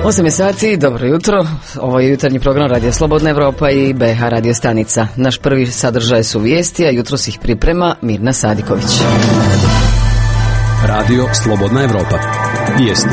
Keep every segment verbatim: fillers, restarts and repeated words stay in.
osam je sati, dobro jutro. Ovo je jutarnji program Radio Slobodna Evropa i B H radio stanica. Naš prvi sadržaj su vijesti, a jutros ih priprema Mirna Sadiković. Radio Slobodna Evropa. Vijesti.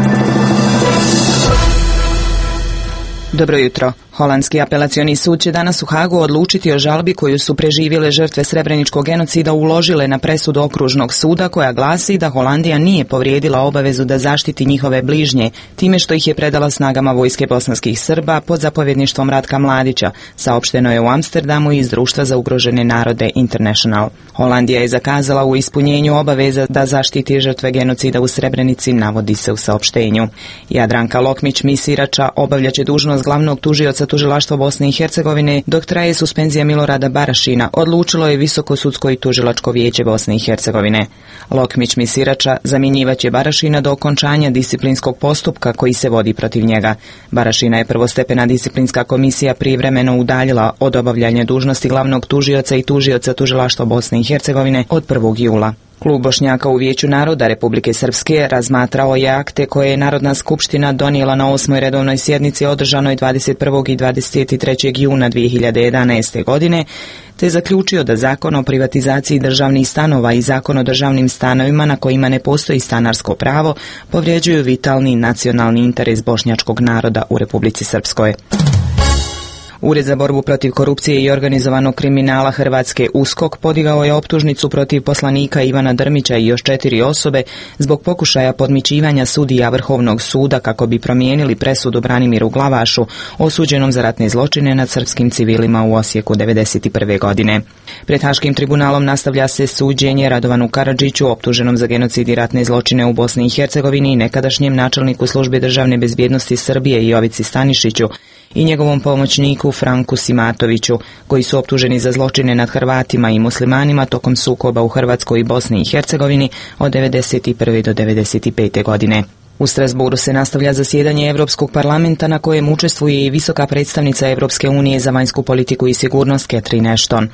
Dobro jutro. Holandski apelacioni sud će danas u Hagu odlučiti o žalbi koju su preživjele žrtve srebreničkog genocida uložile na presudu okružnog suda koja glasi da Holandija nije povrijedila obavezu da zaštiti njihove bližnje time što ih je predala snagama vojske bosanskih Srba pod zapovjedništvom Ratka Mladića, saopšteno je u Amsterdamu iz Društva za ugrožene narode International. Holandija je zakazala u ispunjenju obaveza da zaštiti žrtve genocida u Srebrenici, navodi se u saopštenju. Jadranka Lokmić-Misirača obavljaće dužnost glavnog tužioca tužilaštva Bosne i Hercegovine dok traje suspenzija Milorada Barašina, odlučilo je Visoko sudsko i tužilačko vijeće Bosne i Hercegovine. Lokmić Misirača zamjenjivaće Barašina do okončanja disciplinskog postupka koji se vodi protiv njega. Barašina je prvostepena disciplinska komisija privremeno udaljila od obavljanja dužnosti glavnog tužioca i tužioca tužilaštva Bosne i Hercegovine od prvog jula. Klub Bošnjaka u Vijeću naroda Republike Srpske razmatrao je akte koje je Narodna skupština donijela na osmoj redovnoj sjednici održanoj dvadeset prvog i dvadeset trećeg juna dvije hiljade jedanaeste. godine, te zaključio da Zakon o privatizaciji državnih stanova i Zakon o državnim stanovima na kojima ne postoji stanarsko pravo povrijeđuju vitalni nacionalni interes bošnjačkog naroda u Republici Srpskoj. Ured za borbu protiv korupcije i organizovanog kriminala Hrvatske USKOK podigao je optužnicu protiv poslanika Ivana Drmića i još četiri osobe zbog pokušaja podmićivanja sudija Vrhovnog suda kako bi promijenili presudu Branimiru Glavašu, osuđenom za ratne zločine nad srpskim civilima u Osijeku devedeset prve. godine. Pred Haškim tribunalom nastavlja se suđenje Radovanu Karadžiću, optuženom za genocid i ratne zločine u Bosni i Hercegovini, i nekadašnjem načelniku službe državne bezbjednosti Srbije Jovici Stanišiću i njegovom pomoćniku Franku Simatoviću, koji su optuženi za zločine nad Hrvatima i muslimanima tokom sukoba u Hrvatskoj i Bosni i Hercegovini od devedeset prve. do devedeset pete. godine. U Strasburu se nastavlja zasjedanje Europskog parlamenta na kojem učestvuje i visoka predstavnica Europske unije za vanjsku politiku i sigurnost Catherine Ashton.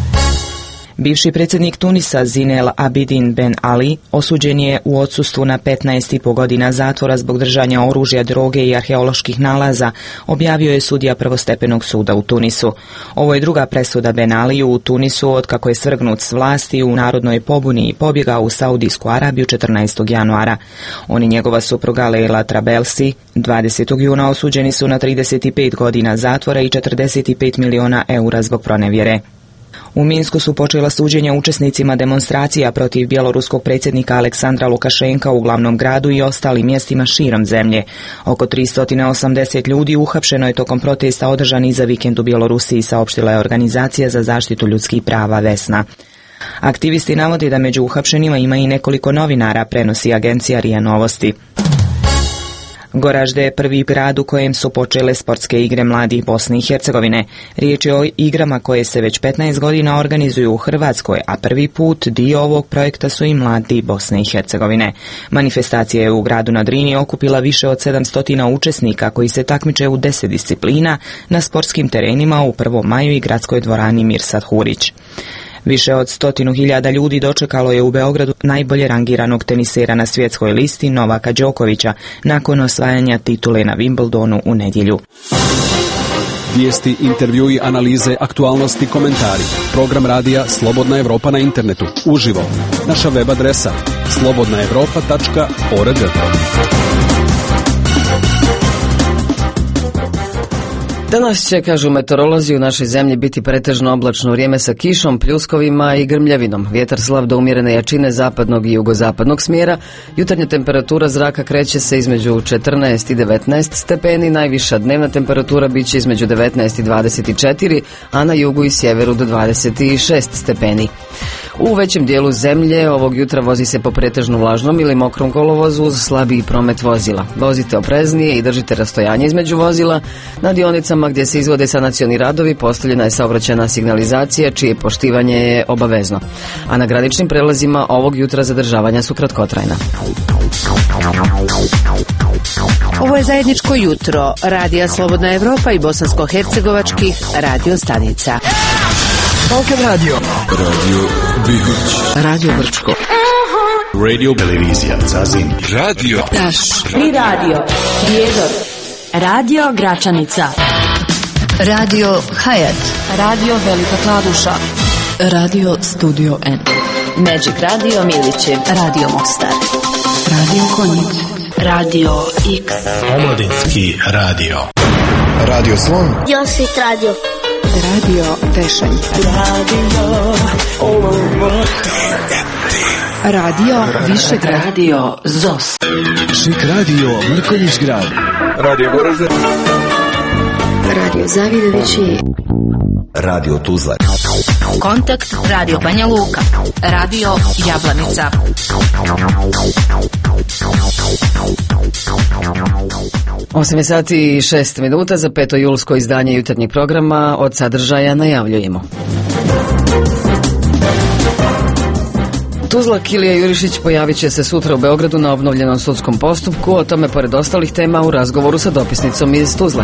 Bivši predsjednik Tunisa Zine El Abidine Ben Ali osuđen je u odsustvu na petnaest i po godina zatvora zbog držanja oružja, droge i arheoloških nalaza, objavio je sudija prvostepenog suda u Tunisu. Ovo je druga presuda Ben Aliju u Tunisu od kako je svrgnut s vlasti u narodnoj pobuni i pobjegao u Saudijsku Arabiju četrnaestog januara. On i njegova supruga Leila Trabelsi dvadesetog juna osuđeni su na trideset pet godina zatvora i četrdeset pet miliona eura zbog pronevjere. U Minsku su počela suđenja učesnicima demonstracija protiv bjeloruskog predsjednika Aleksandra Lukašenka u glavnom gradu i ostalim mjestima širom zemlje. Oko tristo osamdeset ljudi uhapšeno je tokom protesta održanih za vikend u Bjelorusiji, saopštila je organizacija za zaštitu ljudskih prava Vesna. Aktivisti navode da među uhapšenima ima i nekoliko novinara, prenosi agencija R I A Novosti. Goražde je prvi grad u kojem su počele sportske igre mladih Bosne i Hercegovine. Riječ je o igrama koje se već petnaest godina organizuju u Hrvatskoj, a prvi put dio ovog projekta su i mladi Bosne i Hercegovine. Manifestacija je u gradu na Drini okupila više od sedamsto učesnika koji se takmiče u deset disciplina na sportskim terenima u prvom maju i gradskoj dvorani Mirsad Hurić. Više od stotinu hiljada ljudi dočekalo je u Beogradu najbolje rangiranog tenisera na svjetskoj listi Novaka Đokovića nakon osvajanja titule na Wimbledonu u nedjelju. Vijesti, intervjui, analize, aktualnosti, komentari. Program radija Slobodna Evropa na internetu. Uživo. Naša web adresa slobodna evropa tačka org. Danas će, kažu meteorolozi, u našoj zemlji biti pretežno oblačno vrijeme sa kišom, pljuskovima i grmljavinom. Vjetar slab do umjerene jačine zapadnog i jugozapadnog smjera. Jutarnja temperatura zraka kreće se između četrnaest i devetnaest stepeni, najviša dnevna temperatura bit će između devetnaest i dvadeset četiri, a na jugu i sjeveru do dvadeset šest stepeni. U većem dijelu zemlje ovog jutra vozi se po pretežno vlažnom ili mokrom kolovozu uz slabiji promet vozila. Vozite opreznije i držite rastojanje između vozila. Na dionicama gdje se izvode sanacioni radovi postavljena je saobraćajna signalizacija čije poštivanje je obavezno. A na graničnim prelazima ovog jutra zadržavanja su kratkotrajna. Ovo je zajedničko jutro Radija Slobodna Evropa i bosansko-hercegovačkih radio stanica. Balkan Radio. Radio Bihoć. Radio Brčko. Radio Televizija Zazin. Radio Taš. Pri radio. Prijedor. Radio Gračanica. Radio Hayat. Radio Velika Kladuša. Radio Studio N. Magic Radio Milići. Radio Mostar. Radio Konjic. Radio X. Omladinski radio. Radio Slon. Josit Radio. Radio Tešanj. Radio Olovo. Radio Višegrad. Radio Zos. Šik Radio Mrkonjić Grad. Radio Goražde. Radio Zavidovići. Radio Tuzla. Kontakt Radio Banja Luka. Radio Jablanica. osam je sati i šest minuta za peto julsko izdanje jutarnjeg programa. Od sadržaja najavljujemo. Tuzla Kilija Jurišić pojavit će se sutra u Beogradu na obnovljenom sudskom postupku, o tome pored ostalih tema u razgovoru sa dopisnicom iz Tuzle.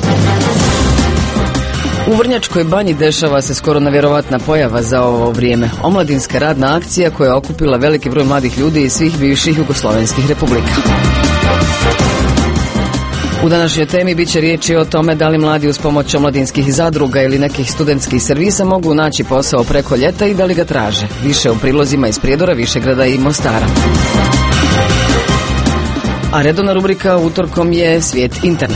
U Vrnjačkoj banji dešava se skoro nevjerovatna pojava za ovo vrijeme. Omladinska radna akcija koja je okupila veliki broj mladih ljudi iz svih bivših jugoslovenskih republika. U današnjoj temi bit će riječi o tome da li mladi uz pomoć omladinskih zadruga ili nekih studentskih servisa mogu naći posao preko ljeta i da li ga traže. Više u prilozima iz Prijedora, Višegrada i Mostara. A redovna rubrika utorkom je Svijet internet.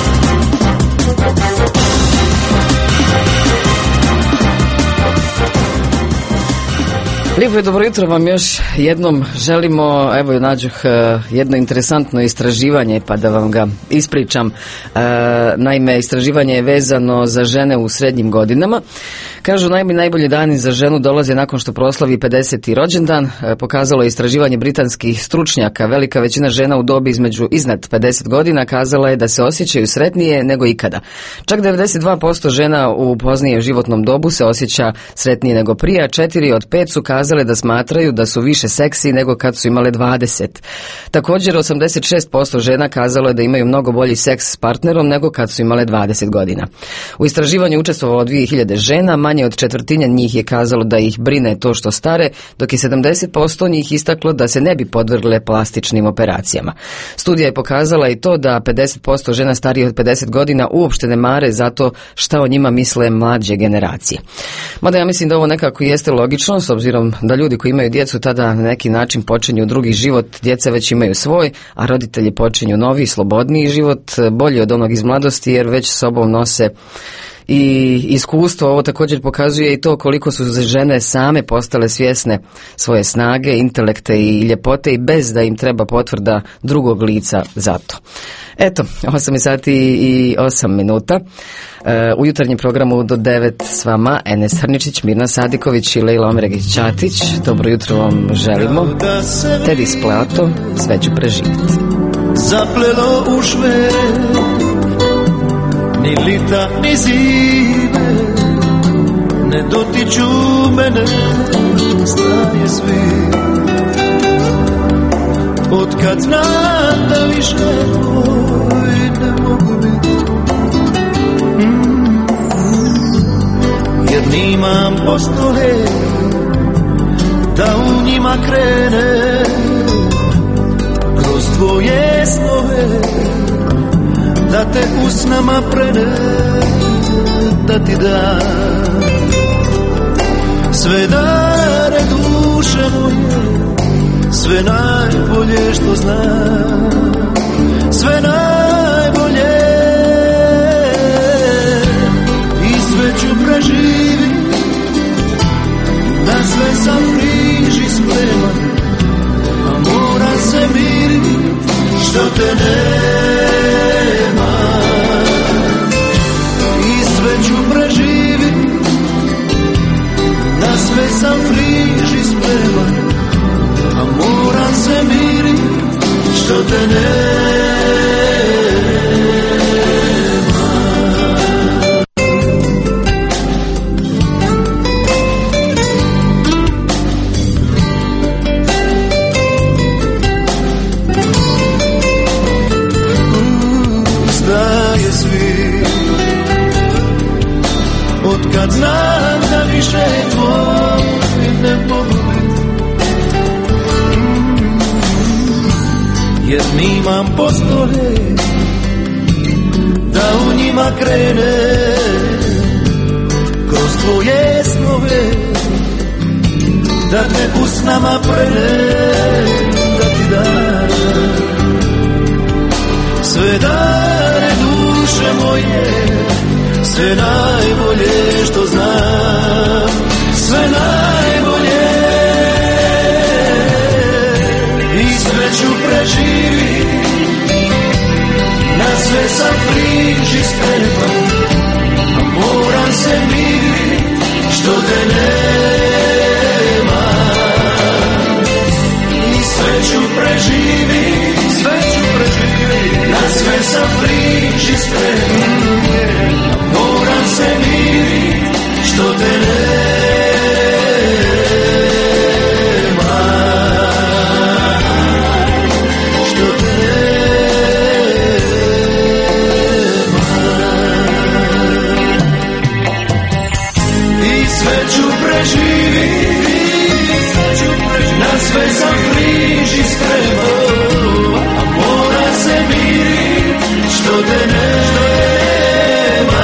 Lijepo i dobro jutro vam još jednom želimo, evo i nađuh jedno interesantno istraživanje pa da vam ga ispričam. E, naime, istraživanje je vezano za žene u srednjim godinama. Kažu najbolji, najbolji dani za ženu dolaze nakon što proslavi pedeseti rođendan. E, pokazalo je istraživanje britanskih stručnjaka. Velika većina žena u dobi između iznad pedeset godina kazala je da se osjećaju sretnije nego ikada. Čak devedeset dva posto žena u poznijem životnom dobu se osjeća sretnije nego prije, a četiri od pet su kazale da smatraju da su više seksi nego kad su imale dvadeset. Također osamdeset šest posto žena kazalo je da imaju mnogo bolji seks s partnerom nego kad su imale dvadeset godina. U istraživanju učestvovalo dvije hiljade žena, manje od četvrtine njih je kazalo da ih brine to što stare, dok je sedamdeset posto njih istaklo da se ne bi podvrgle plastičnim operacijama. Studija je pokazala i to da pedeset posto žena starije od pedeset godina uopšte ne mare zato šta o njima misle mlađe generacije. Mada ja mislim da ovo nekako jeste logično, s obzirom da ljudi koji imaju djecu tada na neki način počinju drugi život, djeca već imaju svoj, a roditelji počinju novi, slobodniji život, bolji od onog iz mladosti jer već sobom nose i iskustvo. Ovo također pokazuje i to koliko su žene same postale svjesne svoje snage, intelekte i ljepote i bez da im treba potvrda drugog lica za to. Eto, osam sati i osam minuta. U jutarnjem programu do devet s vama Enes Hrničić, Mirna Sadiković i Lejla Omregić-Ćatić. Dobro jutro vam želimo. Tedi Spleato, sve ću preživjeti. Zaplelo u šve, ni lita ni zime, ne dotiču mene, staje svi. Otkad znam da više tvoj ne mogu biti, mm. jer nimam postole da u njima krene, kroz tvoje snove da te usnama prene, da ti dam sve dare duše moje, sve najbolje što znam, sve najbolje, i sve ću preživit, na sve sam priži spreman, a moram se mirit što te nema. I sve ću preživit, na sve sam priži spreman, a moram se mirit što te nema. Ustaje svi, otkad znam da više tvoj ne mogu biti, jer nimam postole da u njima krene kroz tvoje snove, da te u snama prene, da ti dam sve dane duše moje, sve najbolje što znam, sve najbolje, i sve ću preživiti, na sve sam priži spreman, a moram se miriti što te nema. I sve ću preživiti, sve ću preživiti, na sve sam priži spreman, a moram se miriti što te nema. Na sve sam bliži spremao, a mora se miriti što te nema.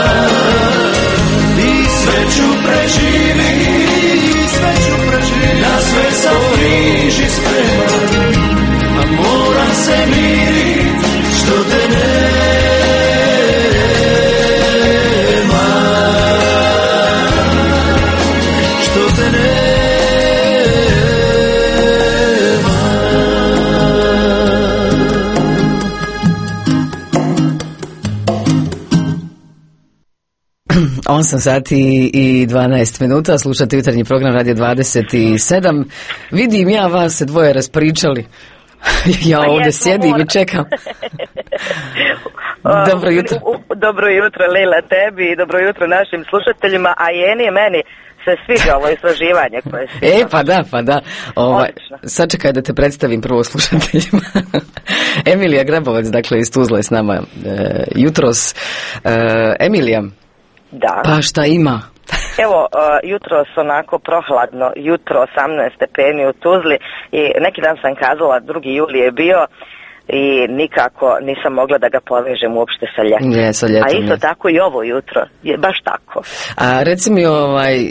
I sve ću preživiti, sve ću preživiti, na sve sam bliži spremao, a mora se miriti što te nema. Što te nema. osam sati i dvanaest minuta, slušate jutarnji program Radio dvadeset sedam. Vidim ja, vas se dvoje raspričali. Ja ovdje sjedim i čekam. Dobro jutro. Dobro jutro, Lila, tebi i dobro jutro našim slušateljima, a i eni meni se sviđa ovo istraživanje koje si... E, pa da, pa da. Ovaj, sačekaj da te predstavim prvo slušateljima. Emilija Grabovac, dakle, iz Tuzle s nama e, jutros. E, Emilija, da. Pa šta ima? Evo, uh, jutros onako prohladno, jutro osamnaest stepeni u Tuzli i neki dan sam kazala, drugi juli je bio i nikako nisam mogla da ga povežem uopšte sa ljetom. Je, sa ljetom, a isto je. Tako i ovo jutro, je baš tako. A reci mi, ovaj, e,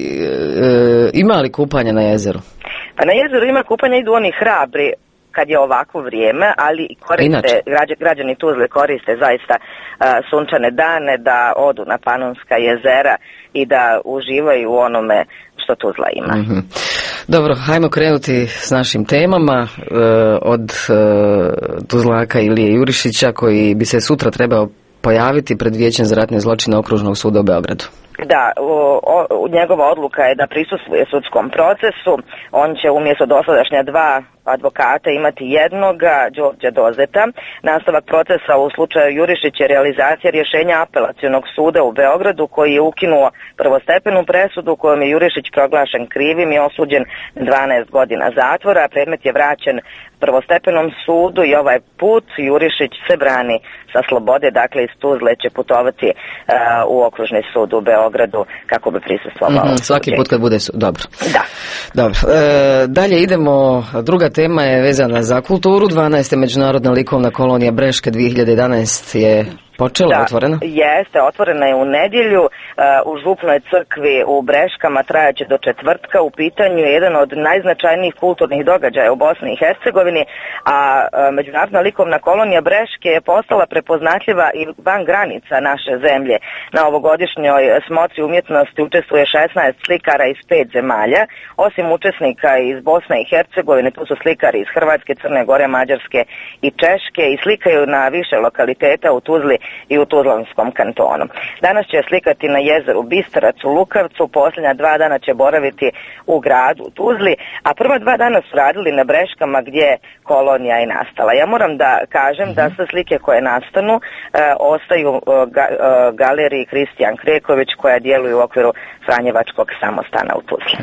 ima li kupanja na jezeru? Pa na jezeru ima kupanja, idu oni hrabri kad je ovako vrijeme, ali koriste, građani Tuzle koriste zaista uh, sunčane dane da odu na Panonska jezera i da uživaju u onome što Tuzla ima. Mm-hmm. Dobro, hajmo krenuti s našim temama uh, od uh, Tuzlaka Ilije Jurišića koji bi se sutra trebao pojaviti pred Vijećem za ratne zločine Okružnog suda u Beogradu. Da, o, o, njegova odluka je da prisustvuje sudskom procesu. On će umjesto dosadašnja dva advokata imati jednoga, Đorđa Dozeta. Nastavak procesa u slučaju Jurišić je realizacija rješenja Apelacionog suda u Beogradu koji je ukinuo prvostepenu presudu kojom je Jurišić proglašen krivim i osuđen dvanaest godina zatvora. Predmet je vraćen prvostepenom sudu i ovaj put Jurišić se brani sa slobode, dakle iz Tuzle će putovati uh, u Okružni sud u Beogradu kako bi prisustvovao. Mm-hmm, svaki put kad bude sud, dobro. Da. Dobro. E, dalje idemo, druga tema je vezana za kulturu, dvanaesta međunarodna likovna kolonija Breške dvije hiljade jedanaeste je počela, da, otvorena? Jeste, otvorena je u nedjelju uh, u Župnoj crkvi u Breškama, trajaće do četvrtka. U pitanju je jedan od najznačajnijih kulturnih događaja u Bosni i Hercegovini, a uh, Međunarodna likovna kolonija Breške je postala prepoznatljiva i van granica naše zemlje. Na ovogodišnjoj smotri umjetnosti učestvuje šesnaest slikara iz pet zemalja. Osim učesnika iz Bosne i Hercegovine, tu su slikari iz Hrvatske, Crne Gore, Mađarske i Češke i slikaju na više lokaliteta u Tuzli i u Tuzlanskom kantonu. Danas će slikati na jezeru Bistarac u Lukavcu, posljednja dva dana će boraviti u gradu u Tuzli, a prva dva dana su radili na Breškama gdje je kolonija i nastala. Ja moram da kažem da sve slike koje nastanu e, ostaju e, ga, e, galeriji Kristijan Kreković koja djeluje u okviru Franjevačkog samostana u Tuzli.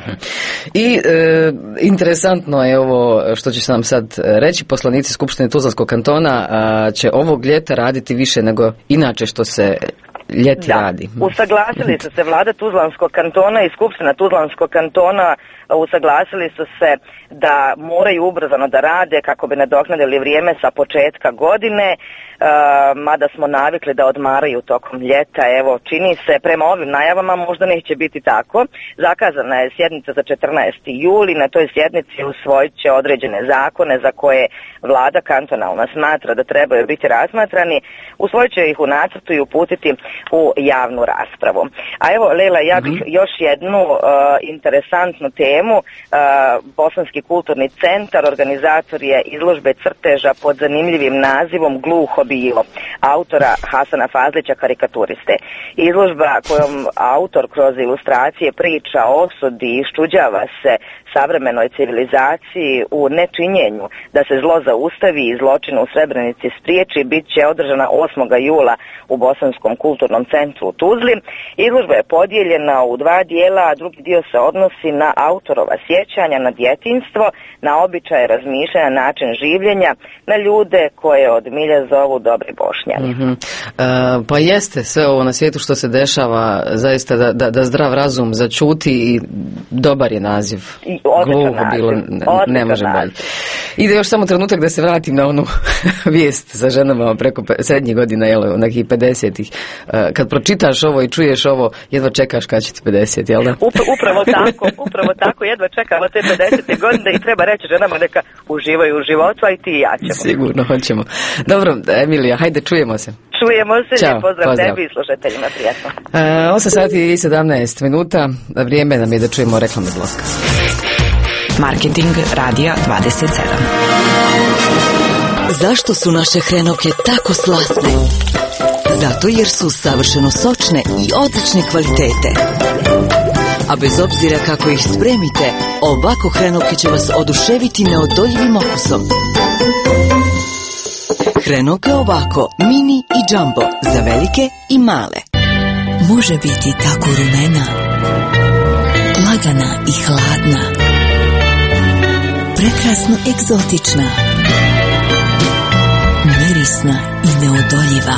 I e, interesantno je ovo što ću sam sad reći, poslanici Skupštine Tuzlanskog kantona a, će ovog ljeta raditi više nego inače što se ljeti da. radi. Usaglasili su se vlada Tuzlanskog kantona i skupština Tuzlanskog kantona, usaglasili su se da moraju ubrzano da rade kako bi nadoknadili vrijeme sa početka godine, Uh, mada smo navikli da odmaraju tokom ljeta. Evo, čini se prema ovim najavama možda neće biti tako. Zakazana je sjednica za četrnaesti jul i na toj sjednici usvojit će određene zakone za koje vlada kantonalna smatra da trebaju biti razmatrani. Usvojit će ih u nacrtu i uputiti u javnu raspravu. A evo, Lela, ja bih mm-hmm. još jednu uh, interesantnu temu. Uh, Bosanski kulturni centar organizator je izložbe crteža pod zanimljivim nazivom Gluho bilo, autora Hasana Fazlića, karikaturiste. Izložba kojom autor kroz ilustracije priča o osudi i iščuđava se savremenoj civilizaciji u nečinjenju da se zlo zaustavi i zločin u Srebrenici spriječi, bit će održana osmog jula u Bosanskom kulturnom centru u Tuzli. Izložba je podijeljena u dva dijela, a drugi dio se odnosi na autorova sjećanja na djetinjstvo, na običaje razmišljanja, način življenja, na ljude koje od milja zovu dobri Bošnjani. Mm-hmm. E, pa jeste sve ovo na svijetu što se dešava, zaista da, da, da zdrav razum začuti i dobar je naziv. Gluho bilo, ne, ne može bolje. Ide još samo trenutak da se vratim na onu vijest za ženama preko srednjih godina, jel, nekih pedesetih. Kad pročitaš ovo i čuješ ovo, jedva čekaš kad će ti pedeset, jel da? Upravo tako, upravo tako, jedva čekamo te pedesete godine i treba reći ženama neka uživaju u životu, a i ti i ja ćemo. Sigurno, hoćemo. Dobro, Emilija, hajde, čujemo se. Čujemo se, Ćao, lijep pozdrav, pozdrav tebi i slušateljima, prijatno. E, osam sati i sedamnaest minuta, vrijeme nam je da čujemo reklamni blok. Marketing radija dvadeset sedam. Zašto su naše hrenovke tako slasne? Zato jer su savršeno sočne i odlične kvalitete. A bez obzira kako ih spremite, ovako hrenovke će vas oduševiti neodoljivim okusom. Hrenovke ovako, mini i jumbo, za velike i male. Može biti tako rumena, lagana i hladna, prekrasno egzotična, mirisna i neodoljiva.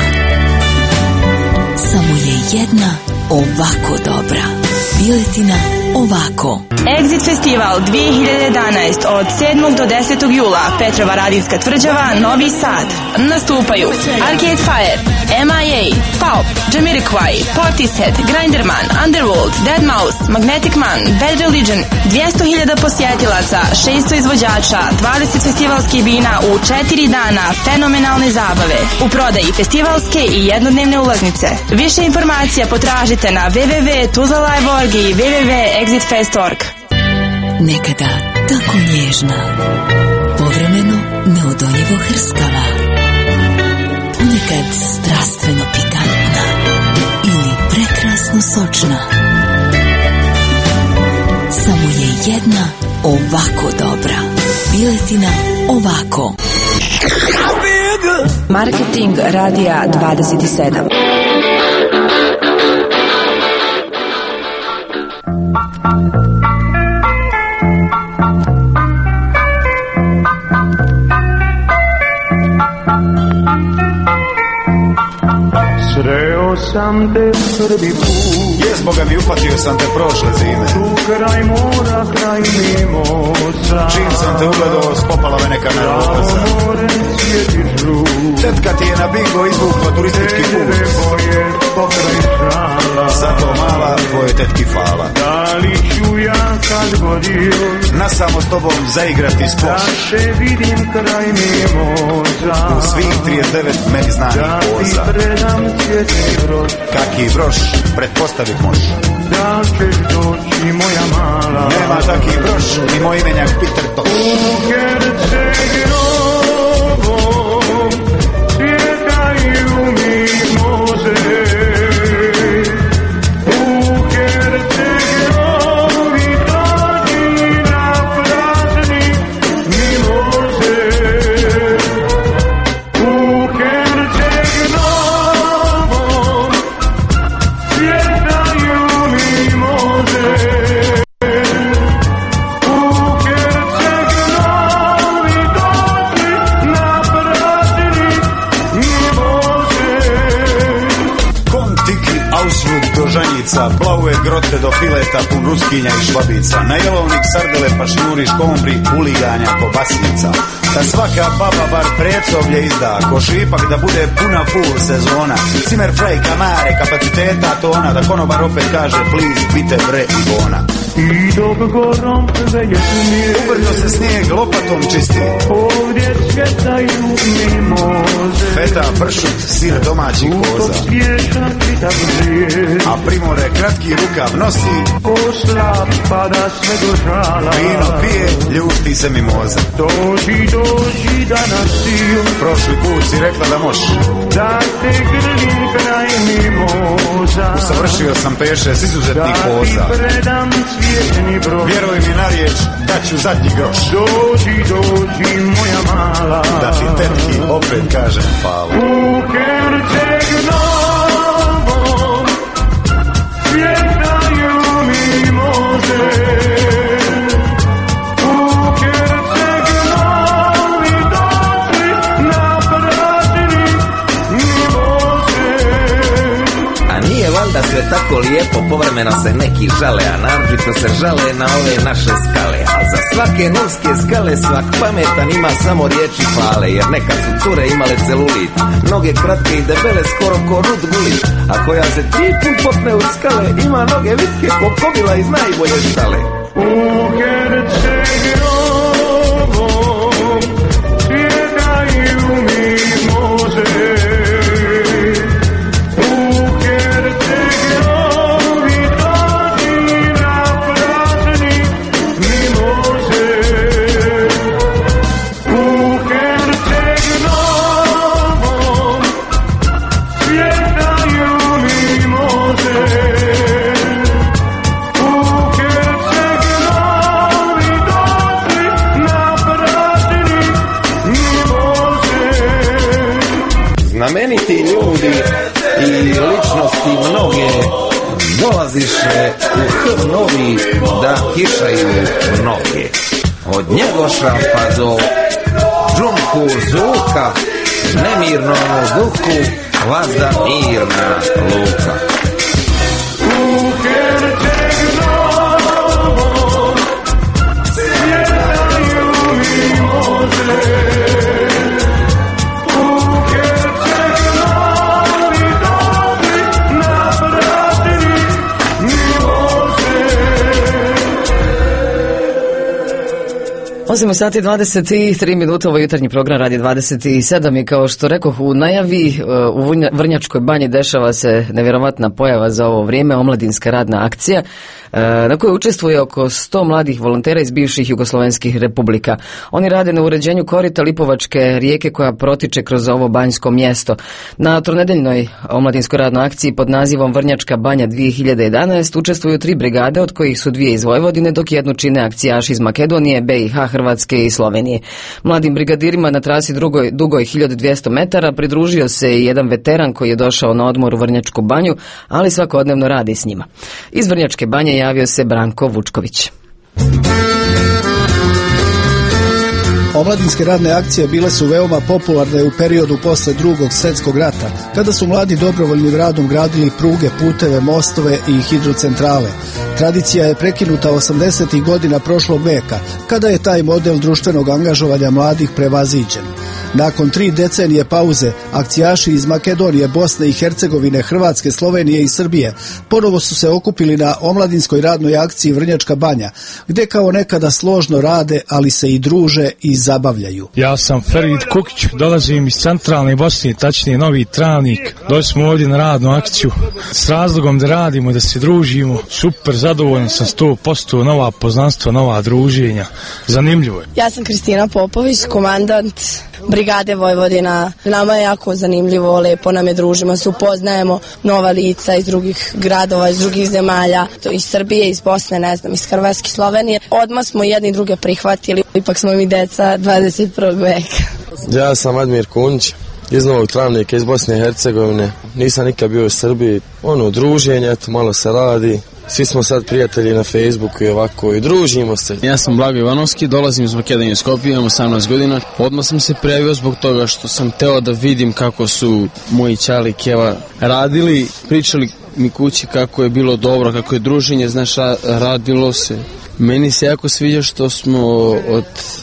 Samo je jedna ovako dobra. Piletina ovako. Exit Festival dvije hiljade jedanaest od sedmog do desetog jula, Petrova Radijska tvrđava, Novi Sad. Nastupaju Arcade Fire, M I A, Pulp, Jamiroquai, Portishead, Grinderman, Underworld, deadmau five, Magnetic Man, Bad Religion, dvjesto hiljada posjetilaca, šesto izvođača, dvadeset festivalskih bina u četiri dana fenomenalne zabave. U prodaji festivalske i jednodnevne ulaznice. Više informacija potražite na w w w tačka tuzalive tačka org i w w w tačka exit fest tačka org. Nekada tako nježna, povremeno neodoljivo hrskava, ponekad strastveno pikantna ili prekrasno sočna. Samo je jedna ovako dobra. Piletina ovako. Marketing radija dvadeset sedam. Sreo sam te prvi put. Jes, Boga mi, upatio sam te prošle zime. Tu kraj mora, kraj mimosa. Čim sam te ugledao, spopala me neka nervoza. More sjetiš žut. Tetka ti je na bingo izvukla turistički put. Tebe boje pokraj šala. Zato mala, tvoje tetki fala. Da li ću ja kad god još na samo s tobom zaigrati skvoš. Da se vidim kraj mimosa. U svih trideset devet meni znanih poza. Da ti predam svjetli broš. Kaki broš, pretpostavit moš. Da ćeš doći moja mala. Nema taki broš, ni moj imenjak Peter Toš. U Hercegovom svjetaju mimoze. Slavnica, blaue grote do fileta pun ruskinja i švabica. Na jelovnik sardele pa šnuri škombri, uliganja kobasica. Da svaka baba bar predsovlje izda, ko šipak da bude puna full sezona. Cimer frej, kamare, kapaciteta tona, da konobar opet kaže please, bite bre i bona. I dok gorom veje smije, ubrzo se snijeg lopatom čisti. Ovdje cvjetaju mimoze, feta, pršut, sir domaćih koza. A primore kratki rukav nosi, oslab pada sve do žala. Vino pije, ljušti se mimoza. Dođi, dođi da nasiju, prošli put si rekla da moš, da te grlim kraj mimoza. Usavršio sam peše s izuzetnih poza. Da ti predam cvjetni broj, vjeruj mi na riječ, da ću zadnji groš. Dođi, dođi moja mala, da ti tetki opet kažem hvala. U Herceg Novom cvjetaju mimoze. Da sve tako lijepo, povremeno se neki žale, a naročito se žale na ove naše skale. A za svake novske skale svak pametan ima samo riječi hvale, jer nekad su cure imale celulit, noge kratke i debele skoro ko rud gulit, a koja se tri put popne u skale ima noge vitke ko kobila iz najbolje štale. U Herceg Novom cvjetaju mimoze. Znameniti ljudi i ličnosti mnoge dolaziše u H novi da kišaju noge. Od Njegoša pa do Džumku zvuka, nemirnom duhu vazda mirna luka. U Herceg Novom cvjetaju mimoze. osam sati dvadeset tri minuta, ovo jutarnji program radi dvadeset sedam i kao što rekoh u najavi, u Vrnjačkoj banji dešava se nevjerovatna pojava za ovo vrijeme, omladinska radna akcija na kojoj učestvuje oko sto mladih volontera iz bivših jugoslovenskih republika. Oni rade na uređenju korita Lipovačke rijeke koja protiče kroz ovo banjsko mjesto. Na tronedeljnoj omladinskoj radnoj akciji pod nazivom Vrnjačka banja dvije hiljade jedanaest učestvuju tri brigade, od kojih su dvije iz Vojvodine, dok jednu čine akcijaši iz Makedonije, B i H, Hrvatske i Slovenije. Mladim brigadirima na trasi drugoj, dugoj hiljadu dvjesto metara pridružio se i jedan veteran koji je došao na odmor u Vrnjačku banju, ali svakodnevno radi s njima. Iz Vrnjačke banje javio se Branko Vučković. Omladinske radne akcije bile su veoma popularne u periodu posle drugog svjetskog rata, kada su mladi dobrovoljnim radom gradili pruge, puteve, mostove i hidrocentrale. Tradicija je prekinuta osamdesetih godina prošlog veka, kada je taj model društvenog angažovanja mladih prevaziđen. Nakon tri decenije pauze, akcijaši iz Makedonije, Bosne i Hercegovine, Hrvatske, Slovenije i Srbije ponovo su se okupili na omladinskoj radnoj akciji Vrnjačka banja, gdje kao nekada složno rade, ali se i druže i zabavljaju. Ja sam Ferid Kukić, dolazim iz centralne Bosne, tačnije Novi Travnik. Došli smo ovdje na radnu akciju s razlogom da radimo, da se družimo. Super, zadovoljan sam sto posto, nova poznanstva, nova druženja. Zanimljivo je. Ja sam Kristina Popović, komandant Brigade Vojvodina. Nama je jako zanimljivo, lepo nam je, družimo se, upoznajemo nova lica iz drugih gradova, iz drugih zemalja, to iz Srbije, iz Bosne, ne znam, iz Hrvatske, Slovenije. Odmah smo jedni druge prihvatili, ipak smo mi deca dvadeset prvog veka. Ja sam Admir Kunć, iz Novog Travnika, iz Bosne i Hercegovine. Nisam nikad bio u Srbiji, ono, druženje, eto, malo se radi. Svi smo sad prijatelji na Facebooku i ovako i družimo se. Ja sam Blago Ivanovski, dolazim iz Makedonije i Skopje, imam osamnaest godina. Odmah sam se prijavio zbog toga što sam teo da vidim kako su moji čali Keva radili, pričali mi kući kako je bilo dobro, kako je druženje, znaš, radilo se. Meni se jako sviđa što smo od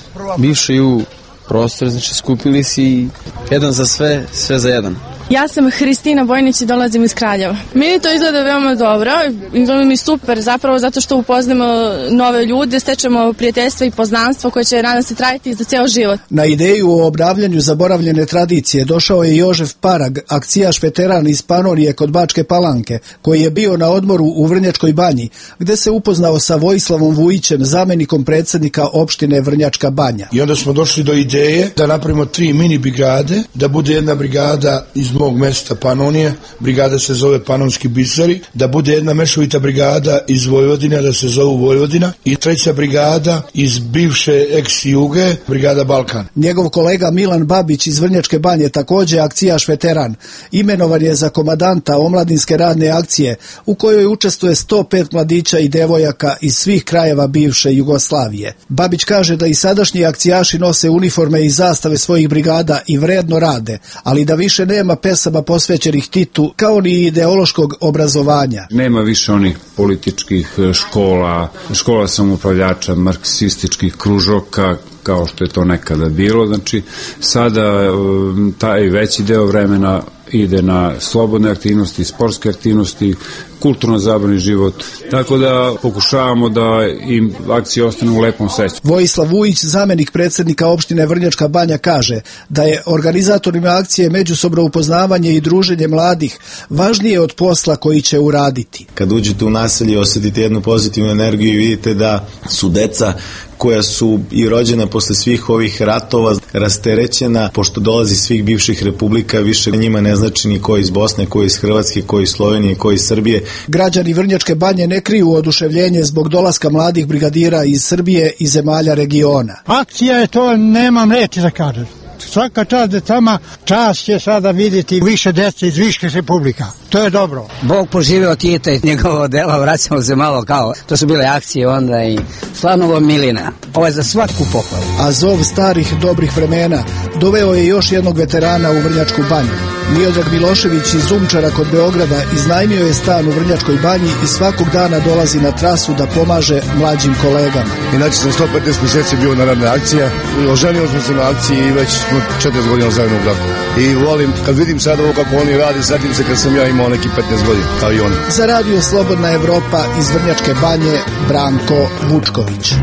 bivše ju prostor, znači skupili si jedan za sve, sve za jedan. Ja sam Hristina Bojnić i dolazim iz Kraljeva. Meni to izgleda veoma dobro, izgleda mi super zapravo zato što upoznamo nove ljude, stečemo prijateljstva i poznanstvo koje će nadam se trajati za ceo život. Na ideju o obnavljanju zaboravljene tradicije došao je Jožef Parag, akcijaš veteran iz Panonije kod Bačke Palanke, koji je bio na odmoru u Vrnjačkoj Banji, gde se upoznao sa Vojislavom Vujićem, zamenikom predsjednika opštine Vrnjačka Banja. I onda smo došli do ideje da napravimo tri mini brigade, da bude jedna brigada iz mog mesta Panonije, brigada se zove Panonski biseri, da bude jedna mešovita brigada iz Vojvodine, da se zovu Vojvodina, i treća brigada iz bivše ex-Juge, brigada Balkan. Njegov kolega Milan Babić iz Vrnjačke Banje, također akcijaš veteran, imenovan je za komadanta omladinske radne akcije u kojoj učestvuje sto pet mladića i devojaka iz svih krajeva bivše Jugoslavije. Babić kaže da i sadašnji akcijaši nose uniforme i zastave svojih brigada i vredno rade, ali da više nema pesama posvećenih Titu kao ni ideološkog obrazovanja. Nema više onih političkih škola, škola samoupravljača, marksističkih kružoka, kao što je to nekada bilo. Znači, sada taj veći deo vremena ide na slobodne aktivnosti, sportske aktivnosti, kulturno zabavni život, tako da pokušavamo da im akcije ostanu u lepom sećanju. Vojislav Vujić, zamenik predsjednika opštine Vrnjačka Banja, kaže da je organizatorima akcije međusobno upoznavanje i druženje mladih važnije od posla koji će uraditi. Kad uđete u naselje osjetite jednu pozitivnu energiju i vidite da su deca koja su i rođena posle svih ovih ratova rasterećena, pošto dolazi svih bivših republika, više njima ne znači ni ko iz Bosne, ko iz Hrvatske, ko iz Slovenije, ko iz Srbije. Građani Vrnjačke Banje ne kriju oduševljenje zbog dolaska mladih brigadira iz Srbije i zemalja regiona. Akcija je to, nemam reći da kažem. Svaka čast decama, čast će sada vidjeti više dece iz viših republika. To je dobro. Bog poživeo Tita i njegovo dela, vraćamo se malo kao, to su bile akcije onda i stvarno ovo milina. Ovo je za svaku pohvalu. A zov starih dobrih vremena doveo je još jednog veterana u Vrnjačku Banju. Miodrag Milošević iz Umčara kod Beograda iznajmio je stan u Vrnjačkoj Banji i svakog dana dolazi na trasu da pomaže mlađim kolegama. Inače sam sto petnaest mjeseci bio na radne akcije, oženio smo se na akciji i već smo četrdeset godina zajedno u braku. I volim, kad vidim sad ovo kako oni radi, setim se kad sam ja imao neki petnaest godina, kao i oni. Za radio Slobodna Evropa iz Vrnjačke Banje, Branko Vučković.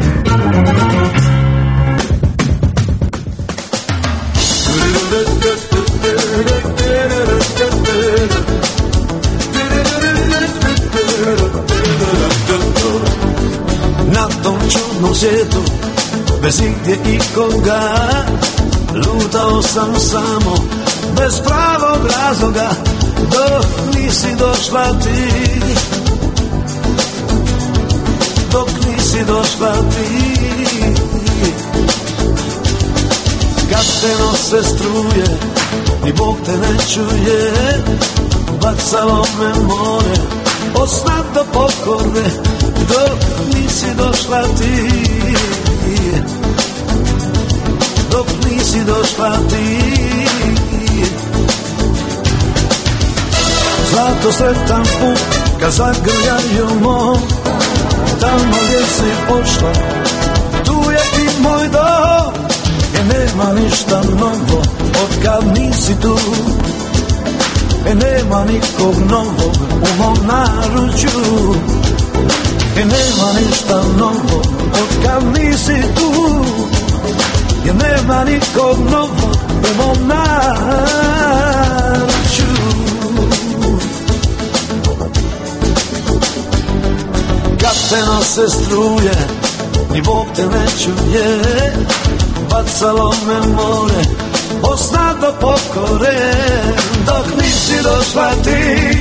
Na tom čudnom svijetu, bez igdje ikoga, lutao sam samo, bez pravog razloga, dok nisi došla ti, dok nisi došla ti. Kad te nose struje i Bog te ne čuje, bacalo me more, od sna do pokorne, dok nisi došla ti, dok nisi došla ti. Zlato sretan put kad zagrljaju mom, tamo gdje si pošla, tu je i moj dom, jer nema ništa novo od kad nisi tu. E nema nikog novog u mom naručju, e nema ništa novo od kad nisi tu, jer nema nikog novog u mom naručju. Kad te nose struje, ni Bog te ne čuje, bacalo me more, od sna do pokore, dok nisi došla ti,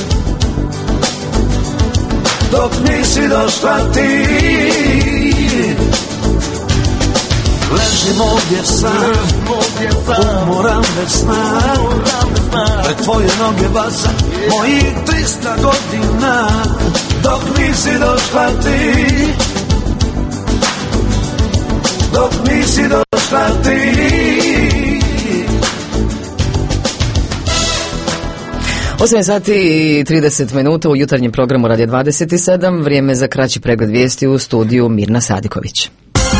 dok nisi došla ti. Ležim ovdje sam, umoran bez sna, pred tvoje noge baza mojih trista godina, dok nisi došla ti, dok nisi došla ti. osam sati i trideset minuta u jutarnjem programu Radio dvadeset sedam, vrijeme za kraći pregled vijesti u studiju Mirna Sadiković.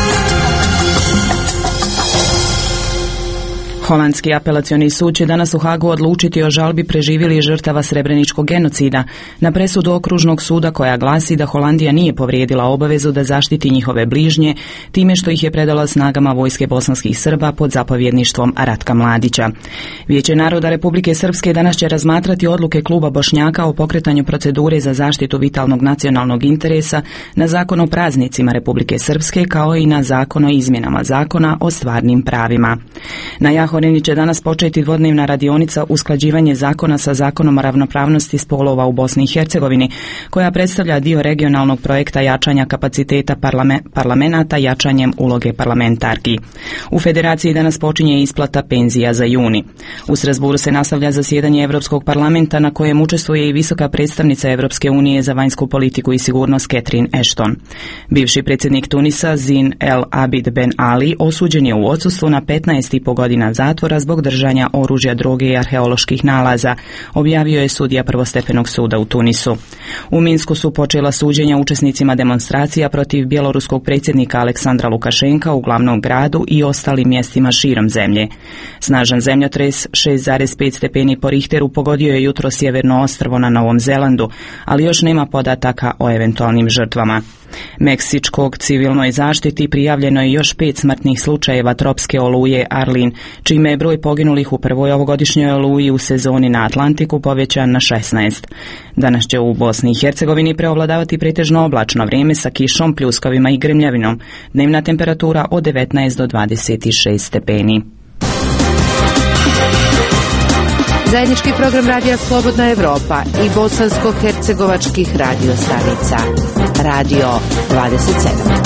Holandski apelacioni sud će danas u Hagu odlučiti o žalbi preživjelih žrtava srebreničkog genocida na presudu okružnog suda koja glasi da Holandija nije povrijedila obavezu da zaštiti njihove bližnje time što ih je predala snagama vojske bosanskih Srba pod zapovjedništvom Ratka Mladića. Vijeće naroda Republike Srpske danas će razmatrati odluke kluba Bošnjaka o pokretanju procedure za zaštitu vitalnog nacionalnog interesa na zakon o praznicima Republike Srpske kao i na zakon o izmjenama zakona o stvarnim pravima. Na Jahoreni će danas početi dvodnevna radionica usklađivanje zakona sa zakonom o ravnopravnosti spolova u Bosni i Hercegovini, koja predstavlja dio regionalnog projekta jačanja kapaciteta parlame, parlamenata jačanjem uloge parlamentarki. U Federaciji danas počinje isplata penzija za juni. U Strasburu se nastavlja zasjedanje Europskog parlamenta na kojem učestvuje i visoka predstavnica Europske unije za vanjsku politiku i sigurnost Catherine Ashton. Bivši predsjednik Tunisa Zine El Abid Ben Ali osuđen je u odsustvu na petnaest i po godina zatvora zbog držanja oružja, droge i arheoloških nalaza, objavio je sudija prvostepenog suda u Tunisu. U Minsku su počela suđenja učesnicima demonstracija protiv bjeloruskog predsjednika Aleksandra Lukašenka u glavnom gradu i ostalim mjestima širom zemlje. Snažan zemljotres šest zarez pet stepeni po Richteru pogodio je jutro sjeverno ostrvo na Novom Zelandu, ali još nema podataka o eventualnim žrtvama. Meksičkog civilnoj zaštiti prijavljeno je još pet smrtnih slučajeva tropske oluje Arlene, čime je broj poginulih u prvoj ovogodišnjoj oluji u sezoni na Atlantiku povećan na šesnaest. Danas će u Bosni i Hercegovini preovladavati pretežno oblačno vrijeme sa kišom, pljuskovima i grmljavinom. Dnevna temperatura od devetnaest do dvadeset šest stepeni. Zajednički program radija Slobodna Evropa i bosansko-hercegovačkih radio stanica. Radio dvadeset sedam.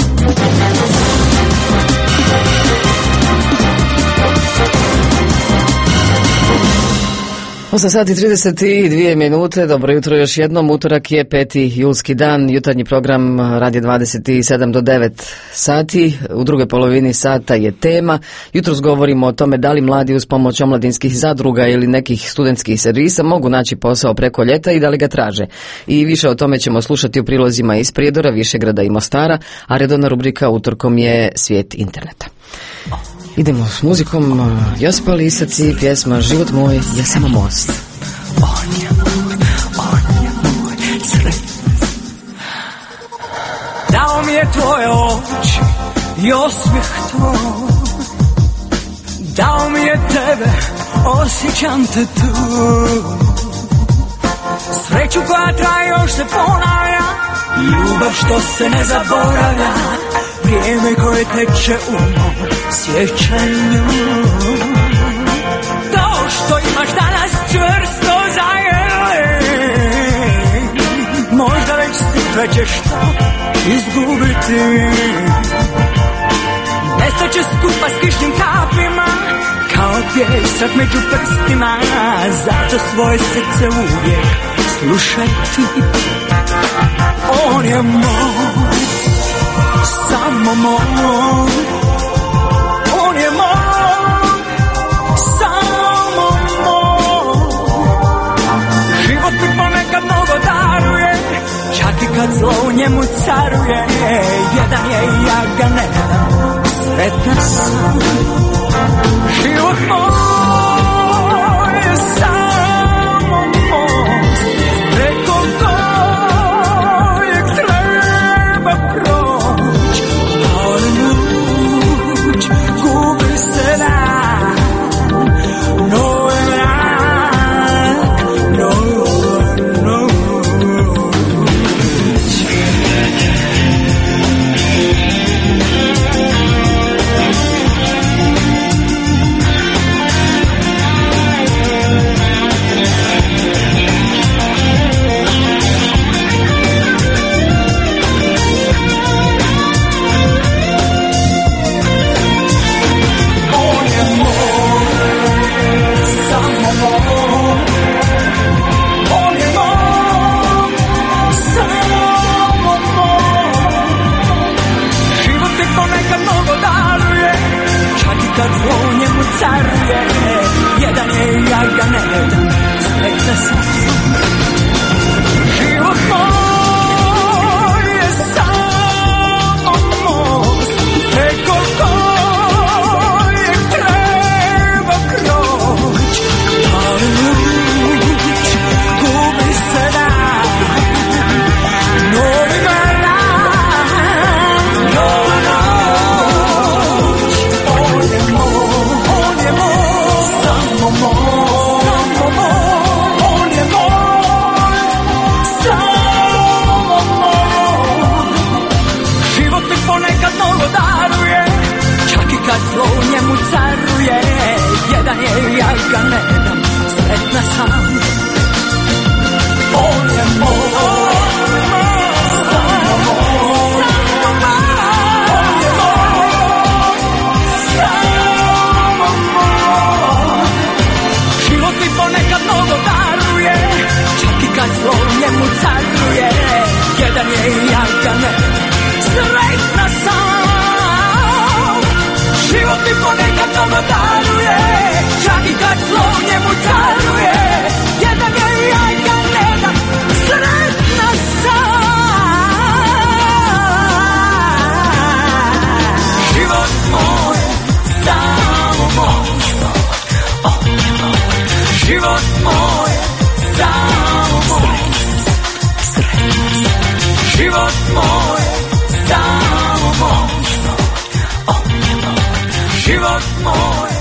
osam sati i trideset dvije minute, dobro jutro još jednom, utorak je peti julski dan, jutarnji program radi dvadeset sedam do devet sati, u drugoj polovini sata je tema, jutros govorimo o tome da li mladi uz pomoć omladinskih zadruga ili nekih studentskih servisa mogu naći posao preko ljeta i da li ga traže. I više o tome ćemo slušati u prilozima iz Prijedora, Višegrada i Mostara, a redovna rubrika utorkom je Svijet interneta. Idemo s muzikom, Josipa Lisac i pjesma Život moj je samo most. On je moj, on je moj sret. Dao mi je tvoje oči i osmijeh tvoj. Dao mi je tebe, osjećam te tu. Sreću koja traje još se ponavlja, ljubav što se ne zaboravlja. Vrijeme koje teče u mom sjećanju. To što imaš danas čvrsto zajedno, možda već sutra ćeš to izgubiti. Nestaće skupa s kišnim kapima, kao pjesak među prstima. Zato svoje srce uvijek slušaj ti. On je moj, samo moj, on je moj, samo moj. Život mi ponekad mnogo daruje, čak i kad zlo u njemu caruje. Jedan je i ja ga ne dam, sretan sam. Život moj je samo moj, preko kojeg treba proći. Gubi se dan, no je mrak, no, no. život moj, samo moj, život moj.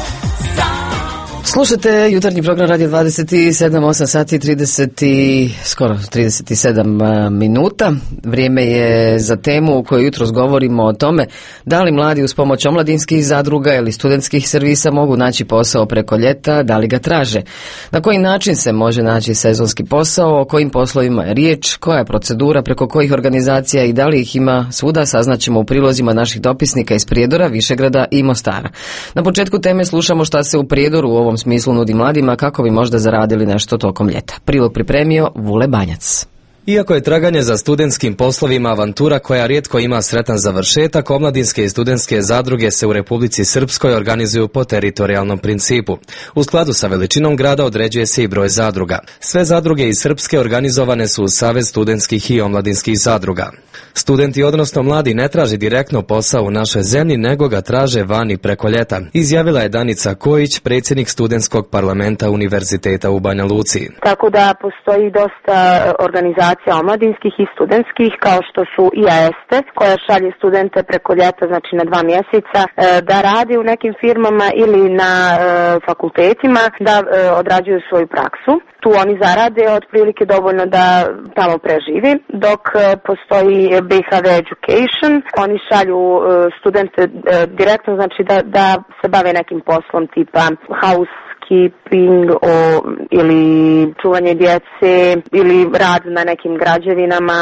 Slušajte jutarnji program Radio dvadeset sedam, osam sati trideset i skoro trideset sedam minuta. Vrijeme je za temu u kojoj jutros govorimo o tome da li mladi uz pomoć omladinskih zadruga ili studentskih servisa mogu naći posao preko ljeta, da li ga traže. Na koji način se može naći sezonski posao, o kojim poslovima je riječ, koja je procedura, preko kojih organizacija i da li ih ima svuda, saznaćemo u prilozima naših dopisnika iz Prijedora, Višegrada i Mostara. Na početku teme slušamo šta se u Prijedoru u ovom smislu nudi mladima kako bi možda zaradili nešto tokom ljeta. Prilog pripremio Vule Banjac. Iako je traganje za studentskim poslovima avantura koja rijetko ima sretan završetak, omladinske i studentske zadruge se u Republici Srpskoj organizuju po teritorijalnom principu. U skladu sa veličinom grada određuje se i broj zadruga. Sve zadruge iz Srpske organizovane su u Savez studentskih i omladinskih zadruga. Studenti, odnosno mladi, ne traži direktno posao u našoj zemlji, nego ga traže vani preko ljeta, izjavila je Danica Kojić, predsjednik studentskog parlamenta Univerziteta u Banja Luci. Tako da postoji dosta organizacija omladinskih i studentskih, kao što su i A S T, koja šalje studente preko ljeta, znači na dva mjeseca, da radi u nekim firmama ili na fakultetima, da odrađuju svoju praksu. Tu oni zarade otprilike dovoljno da tamo preživi, dok postoji B H V Education, oni šalju studente direktno, znači da, da se bave nekim poslom tipa house keeping o, ili čuvanje djece ili rad na nekim građevinama,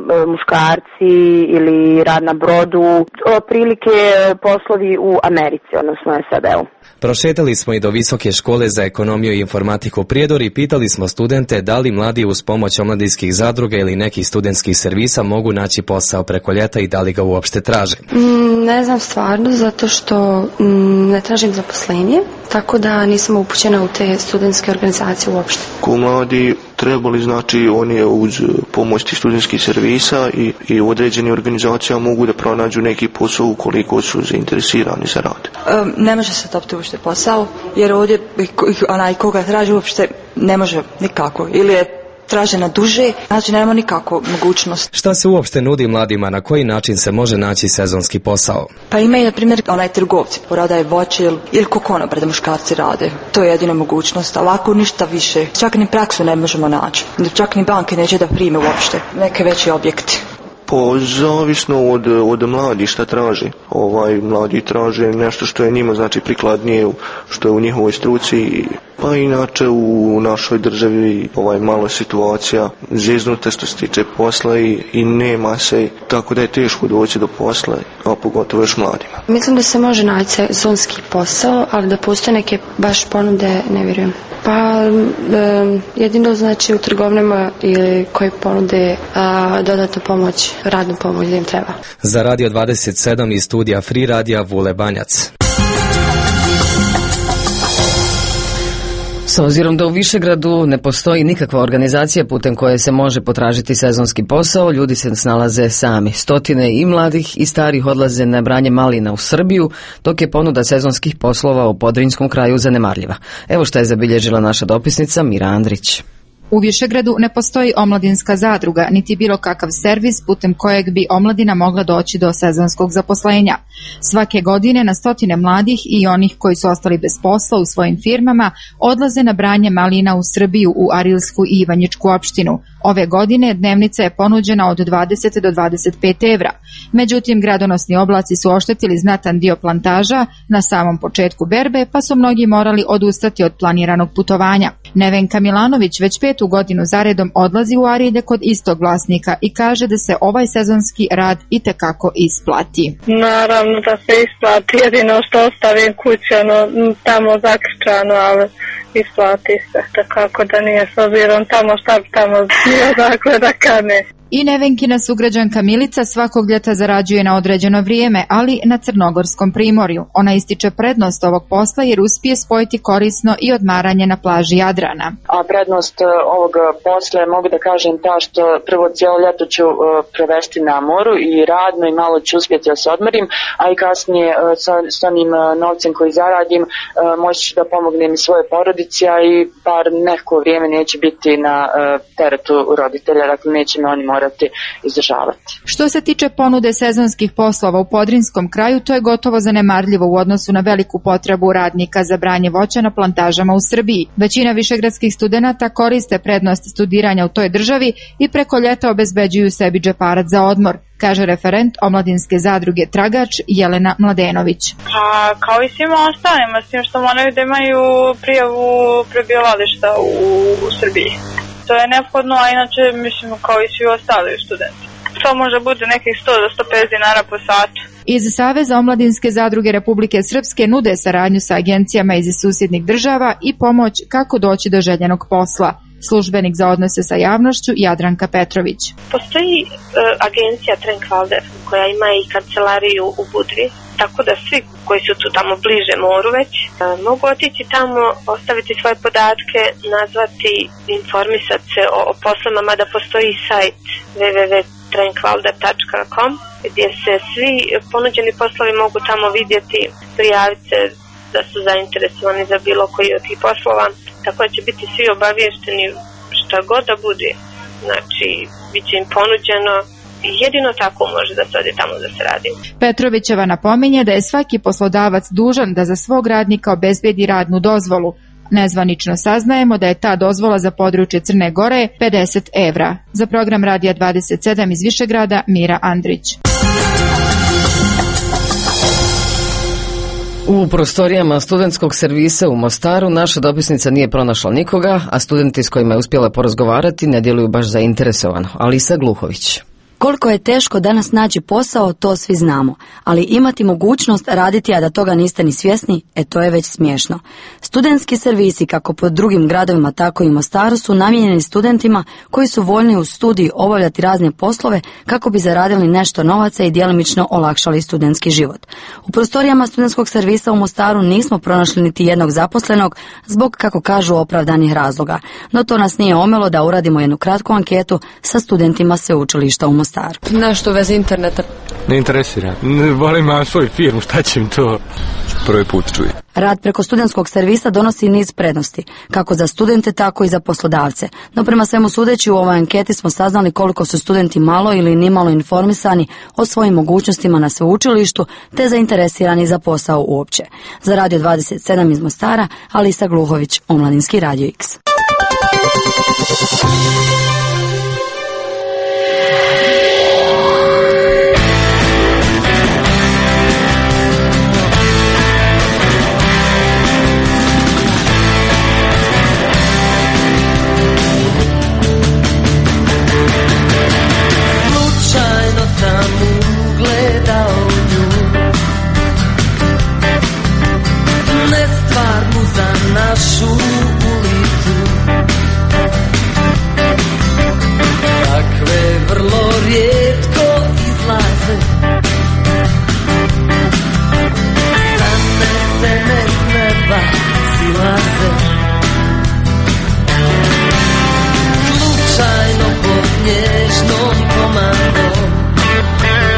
muškarci ili rad na brodu, otprilike poslovi u Americi, odnosno S A D-u. Prošetali smo i do Visoke škole za ekonomiju i informatiku Prijedor i pitali smo studente da li mladi uz pomoć omladinskih zadruga ili nekih studentskih servisa mogu naći posao preko ljeta i da li ga uopšte traže. Mm, ne znam stvarno, zato što mm, ne tražim zaposlenje, tako da nisam upućena u te studentske organizacije uopšte. Ko mladi trebali, znači oni uz pomoć tih studentskih servisa i, i u određenim organizacijama mogu da pronađu neki posao ukoliko su zainteresirani za rad. Um, ne može se dobiti uopšte posao, jer ovdje onaj koga traži uopšte ne može nikako. Ili je traže na duže, znači nemamo nikako mogućnost. Šta se uopšte nudi mladima, na koji način se može naći sezonski posao? Pa imaju, na primjer, onaj trgovci, prodaje voće ili, ili kokonobre da muškarci rade. To je jedina mogućnost, ovako ništa više. Čak ni praksu ne možemo naći. Čak ni banke neće da prime uopšte neke veće objekti. Po zavisno od, od mladi šta traže. Ovaj mladi traže nešto što je njima znači prikladnije, što je u njihovoj struci. Pa inače u našoj državi ovaj malo situacija zeznuta što se tiče posla i, i nema se, tako da je teško doći do posla, a pogotovo još mladima. Mislim da se može naći sezonski posao, ali da postoje neke baš ponude, ne vjerujem. Pa um, jedino znači u trgovnama ili koji ponude a, dodatnu pomoć, radnu pomoć da im treba. Za Radio dvadeset sedam iz studija Free Radija Vule Banjac. S obzirom da u Višegradu ne postoji nikakva organizacija putem koje se može potražiti sezonski posao, ljudi se snalaze sami. Stotine i mladih i starih odlaze na branje malina u Srbiju, dok je ponuda sezonskih poslova u Podrinjskom kraju zanemarljiva. Evo što je zabilježila naša dopisnica Mira Andrić. U Višegradu ne postoji omladinska zadruga, niti bilo kakav servis putem kojeg bi omladina mogla doći do sezonskog zaposlenja. Svake godine na stotine mladih i onih koji su ostali bez posla u svojim firmama odlaze na branje malina u Srbiju, u Arilsku i Ivanjičku opštinu. Ove godine dnevnica je ponuđena od dvadeset do dvadeset pet evra. Međutim, gradonosni oblaci su oštetili znatan dio plantaža na samom početku berbe, pa su mnogi morali odustati od planiranog putovanja. Nevenka Milanović već petu godinu zaredom odlazi u Arilje kod istog vlasnika i kaže da se ovaj sezonski rad itekako isplati. Naravno da se isplati, jedino što ostavim kućano tamo zakrčano, ali isplati se, tako da nije s obzirom tamo šta bi tamo bio, dakle da kane. I Nevenkina sugrađanka Milica svakog ljeta zarađuje na određeno vrijeme, ali na Crnogorskom primorju. Ona ističe prednost ovog posla jer uspije spojiti korisno i odmaranje na plaži Jadrana. A prednost ovog posla mogu da kažem ta što prvo cijelo ljeto ću provesti na moru i radno i malo ću uspjeti da se odmorim, a i kasnije sa, sa onim novcem koji zaradim moći ću da pomognem i svoje porodici, a i bar neko vrijeme neće biti na teretu roditelja, dakle neće me oni morati morati izdržavati. Što se tiče ponude sezonskih poslova u Podrinjskom kraju, to je gotovo zanemarljivo u odnosu na veliku potrebu radnika za branje voća na plantažama u Srbiji. Većina višegradskih studenata koriste prednost studiranja u toj državi i preko ljeta obezbeđuju sebi džeparac za odmor, kaže referent omladinske zadruge Tragač Jelena Mladenović. Pa kao i svima ostalima, s tim što moraju da imaju prijavu prebivališta u, u Srbiji. To je neophodno, a inače mislim kao i svi ostali studenti. To može bude nekih sto do sto pedeset dinara po satu. Iz Saveza omladinske zadruge Republike Srpske nude saradnju sa agencijama iz susjednih država i pomoć kako doći do željenog posla. Službenik za odnose sa javnošću Jadranka Petrović. Postoji e, agencija Trenkvalder koja ima i kancelariju u Budvi, tako da svi koji su tu tamo bliže moru već e, mogu otići tamo, ostaviti svoje podatke, nazvati, informisati se o, o poslovima, mada postoji sajt w w w tačka trenkvalder tačka com gdje se svi ponuđeni poslovi mogu tamo vidjeti, prijaviti se da su zainteresovani za bilo koji od tih poslova, tako da će biti svi obavješteni šta god da bude. Znači, bit će im ponuđeno i jedino tako može da se ode tamo da se radi. Petrovićeva napominje da je svaki poslodavac dužan da za svog radnika obezbedi radnu dozvolu. Nezvanično saznajemo da je ta dozvola za područje Crne Gore pedeset evra. Za program Radija dvadeset sedam iz Višegrada, Mira Andrić. U prostorijama studentskog servisa u Mostaru naša dopisnica nije pronašla nikoga, a studenti s kojima je uspjela porazgovarati ne djeluju baš zainteresovano. Alisa Gluhović. Koliko je teško danas naći posao, to svi znamo, ali imati mogućnost raditi, a da toga niste ni svjesni, e to je već smiješno. Studentski servisi, kako po drugim gradovima, tako i Mostaru, su namijenjeni studentima koji su voljni u studiji obavljati razne poslove kako bi zaradili nešto novaca i djelomično olakšali studentski život. U prostorijama studentskog servisa u Mostaru nismo pronašli niti jednog zaposlenog zbog, kako kažu, opravdanih razloga, no to nas nije omelo da uradimo jednu kratku anketu sa studentima sveučilišta u Mostaru. Nešto u vezi interneta? Ne interesira. Ne volim, imam svoju firmu, šta će im to? Prvi put čujem. Rad preko studentskog servisa donosi niz prednosti, kako za studente, tako i za poslodavce. No prema svemu sudeći, u ovoj anketi smo saznali koliko su studenti malo ili nimalo informisani o svojim mogućnostima na sveučilištu, te zainteresirani za posao uopće. Za Radio dvadeset sedam iz Mostara, Alisa Gluhović, Omladinski radio X. Našu ulicu takve vrlo rijetko izlaze, zanesene s neba silaze, slučajno pod nježnom komandom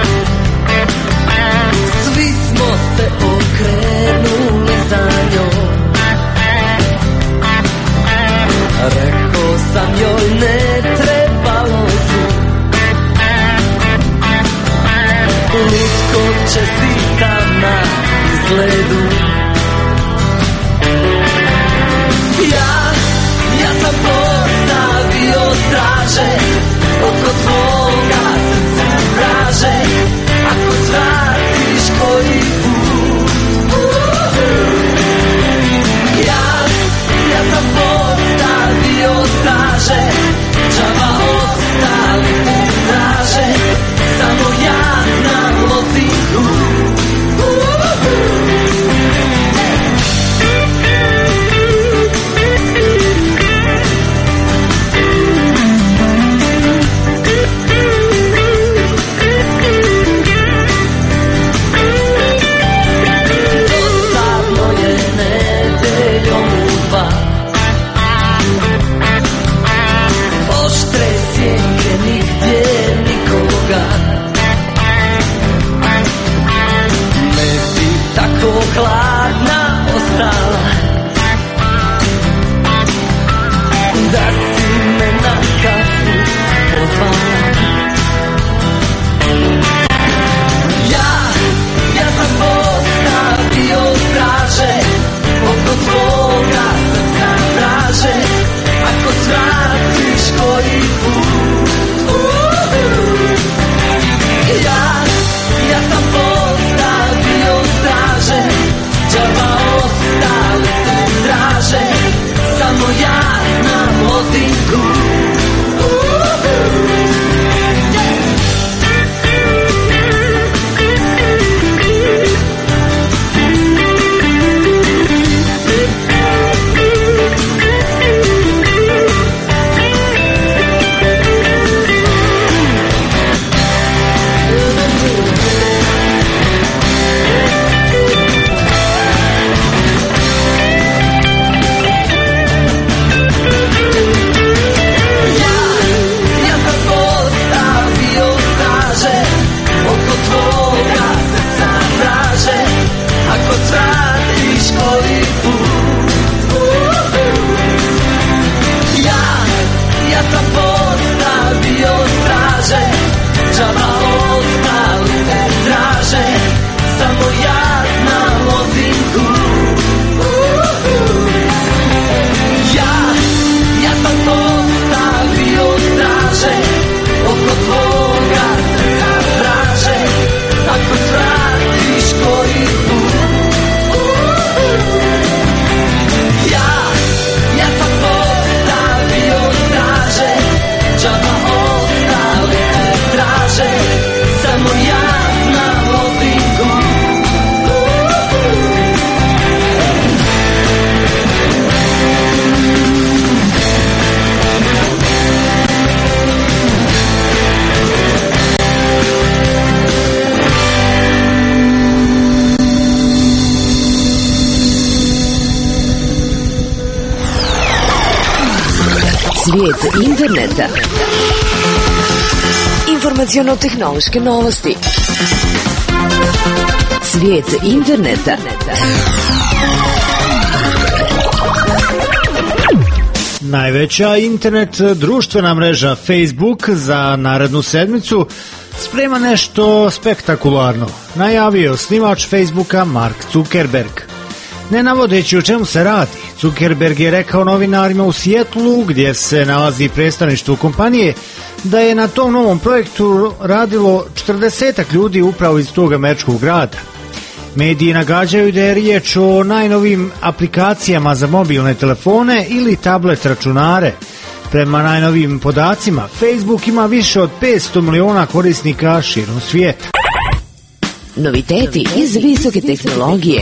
Svijet interneta. Informaciono-tehnološke novosti. Svijet interneta. Najveća internet društvena mreža Facebook za narednu sedmicu sprema nešto spektakularno, najavio snimač Facebooka Mark Zuckerberg. Ne navodeći o čemu se radi, Zuckerberg je rekao novinarima u Sijetlu, gdje se nalazi predstavništvo kompanije, da je na tom novom projektu radilo četrdesetak ljudi upravo iz tog američkog grada. Mediji nagađaju da je riječ o najnovim aplikacijama za mobilne telefone ili tablet računare. Prema najnovim podacima, Facebook ima više od petsto miliona korisnika širom svijeta. Noviteti iz visoke tehnologije.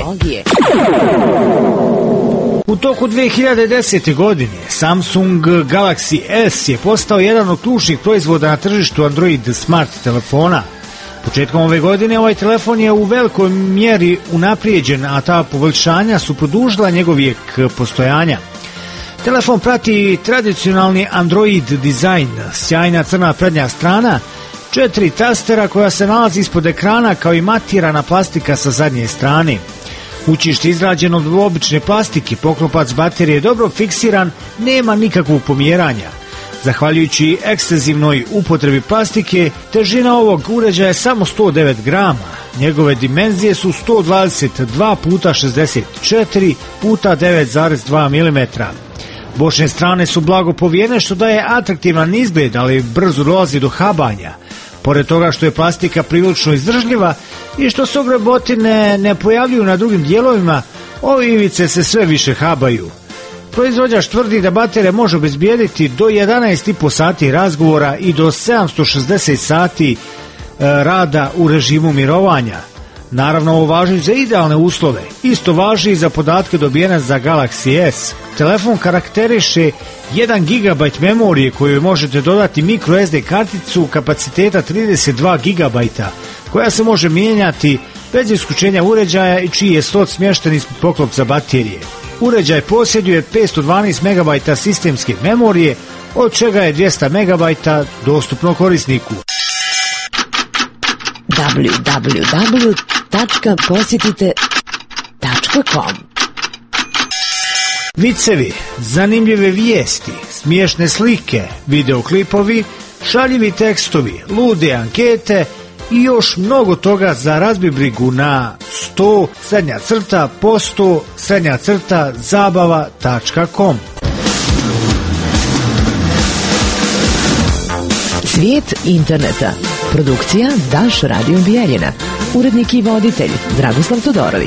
U toku dve hiljade desete. godine Samsung Galaxy S je postao jedan od ključnih proizvoda na tržištu Android smart telefona. Početkom ove godine ovaj telefon je u velikoj mjeri unaprijeđen, a ta poboljšanja su produžila njegov vijek postojanja. Telefon prati tradicionalni Android dizajn, sjajna crna prednja strana, četiri tastera koja se nalazi ispod ekrana kao i matirana plastika sa zadnje strane. Učište izrađen od obične plastike, poklopac baterije je dobro fiksiran, nema nikakvog pomjeranja. Zahvaljujući ekstenzivnoj upotrebi plastike, težina ovog uređaja je samo sto devet grama. Njegove dimenzije su sto dvadeset dva puta šezdeset četiri puta devet zarez dva milimetra. Bočne strane su blago povijene što daje atraktivan izgled, ali brzo dolazi do habanja. Pored toga što je plastika prilično izdržljiva i što se ogrebotine ne pojavljuju na drugim dijelovima, ove ivice se sve više habaju. Proizvođač tvrdi da baterija može obezbijediti do jedanaest i po sati razgovora i do sedamsto šezdeset sati e, rada u režimu mirovanja. Naravno, ovo važi za idealne uslove. Isto važi i za podatke dobijene za Galaxy S. Telefon karakteriše jedan gigabajt memorije koju možete dodati micro es de karticu kapaciteta trideset dva gigabajta, koja se može mijenjati bez isključenja uređaja i čiji je slot smješten ispod poklopca baterije. Uređaj posjeduje petsto dvanaest megabajta sistemske memorije, od čega je dvjesto megabajta dostupno korisniku. w w w tačka posjetite tačka com. Vicevi, zanimljive vijesti, smiješne slike, videoklipovi, šaljivi tekstovi, lude ankete i još mnogo toga za razbibrigu na sto srednja crta posto srednja crta zabava tačka com. Svijet interneta. Produkcija Daš Radio Bijeljina. Urednik i voditelj Dragoslav Todorović.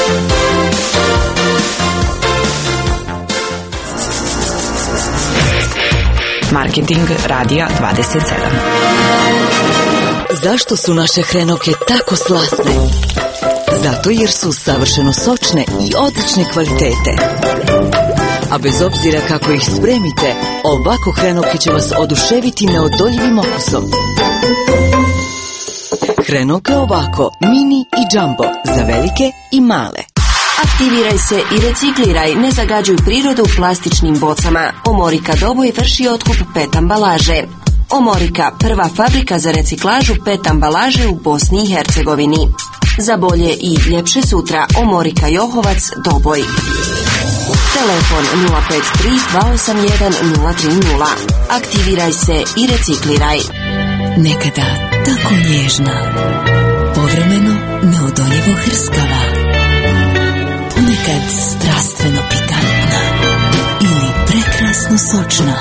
Marketing Radija dvadeset sedam. Zašto su naše hrenovke tako slasne? Zato jer su savršeno sočne i odlične kvalitete. A bez obzira kako ih spremite, ovako hrenovke će vas oduševiti neodoljivim okusom. Hrenovke ovako, mini i jumbo, za velike i male. Aktiviraj se i recikliraj, ne zagađuj prirodu plastičnim bocama. Omorika Doboj vrši otkup pet ambalaže. Omorika, prva fabrika za reciklažu pet ambalaže u Bosni i Hercegovini. Za bolje i ljepše sutra, Omorika Johovac Doboj. Telefon nula pet tri dva osam jedan nula tri nula. Aktiviraj se i recikliraj. Nekada tako nježna, povremeno neodoljivo hrskava, ponekad strastveno pikantna ili prekrasno sočna.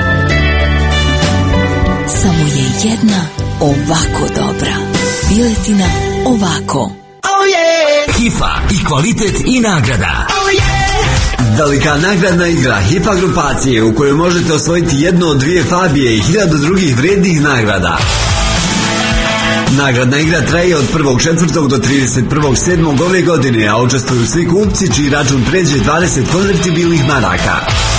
Samo je jedna ovako dobra. Piletina ovako. Oh yeah! Hifa i kvalitet i nagrada. Oh yeah! Velika nagradna igra Hifa grupacije u kojoj možete osvojiti jednu od dvije Fabije i hiljadu drugih vrijednih nagrada. Nagradna igra traje od prvog četvrtog do trideset prvog sedmog ove godine, a učestvuju svi kupci čiji račun pređe dvadeset konvertibilnih maraka.